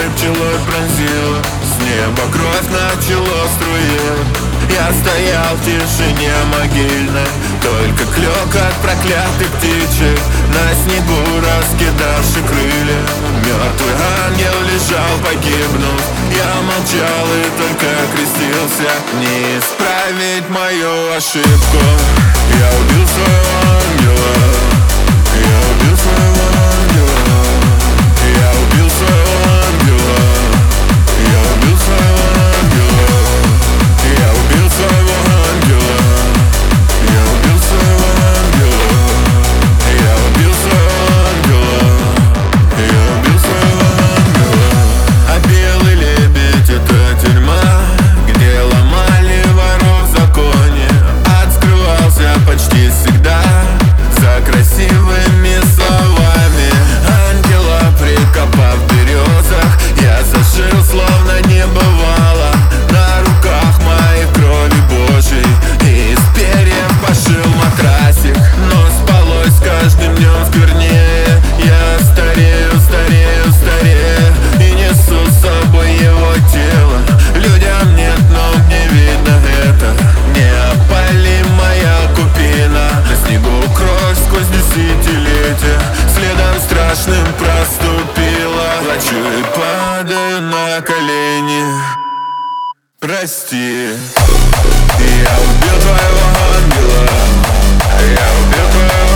пчелой пронзила, с неба кровь начало струить. Я стоял в тишине могильной, только клёкот проклятых птичек на снегу раскидавши крылья. Мертвый ангел лежал, погибнув. Я молчал и только крестился. Не исправить мою ошибку. Я убил своего ангела. Я убил своего ангела. Я убил своего ангела. Я убил своего ангела. Я убил своего ангела. Я убил своего ангела. Я убил своего ангела. Я убил своего ангела. А белый лебедь — это тюрьма, где ломали воров в законе. Ад скрывался почти всегда за красивыми словами. Ангела прикопав в березах, я зашил, словно не бывало. На руках моей крови Божьей и из перьев пошил матрасик. Но спалось с каждым днем сквернее. Я старею, старею, старею и несу с собой его тело. Людям нет, но мне видно это. Не опали моя купина. На снегу кровь сквозь десятилетия следом страшным проступила. Плачу и падаю на колени. Прости. Я убил твоего ангела. Я убил твоего